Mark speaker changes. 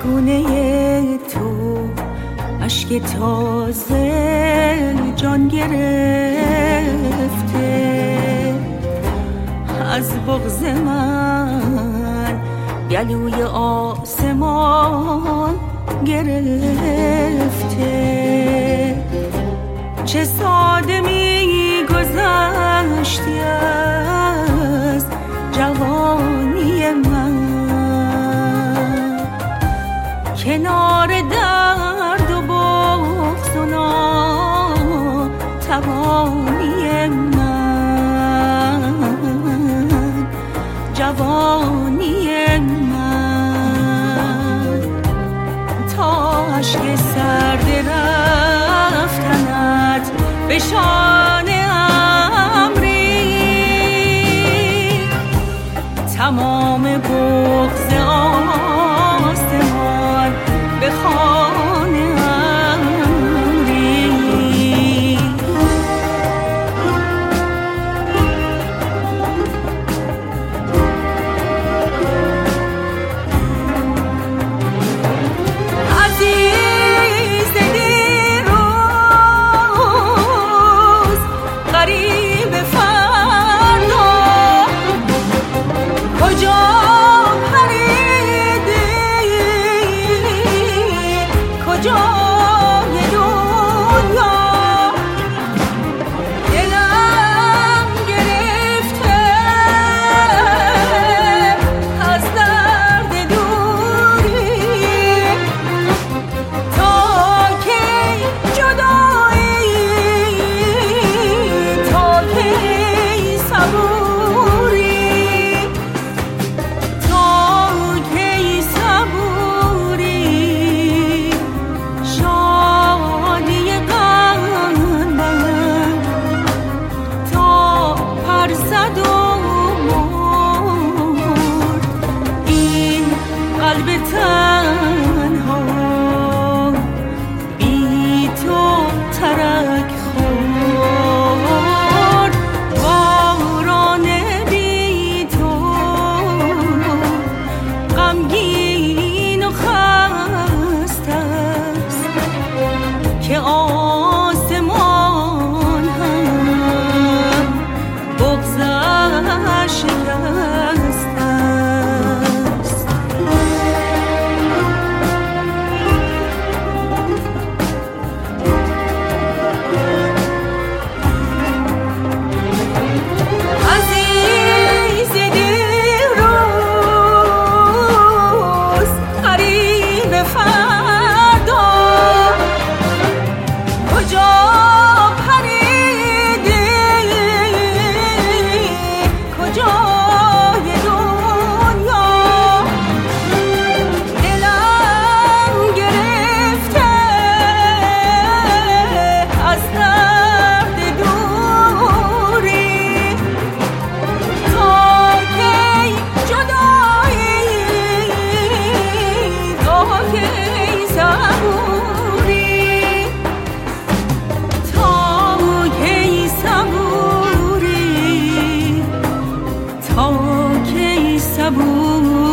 Speaker 1: خونه تو اشک تازه جان گرفته، از بغض من گلوی آسمان گرفته. چه ساده می گذشتی از جوانی من، کنار درد و بغض و ناتوانی من، جوانی من. تا اشک سرد رفتنت به شانه ام ریخت، تمام بغض آسمان به خانه ام ریخت. عزیز دیروز غریب فردا، کجا کجای دنیا، دلم گرفته از درد دوری. تا کی جدایی، تا کی صبوری، تا کی صبوری. شادی قلبم تا پر زد و مرد، این قلب تنها بی تو ترک خورد. باران بی تو غمگین و خسته است، که آسمان هم بغضش شکسته است. عزیز دیروز غریب فردا، کجا پریدی، کجای دنیا، دلم گرفته از درد دوری. تا کی جدایی، تا کی صبوری، تا کی صبوری، تا کی صبوری.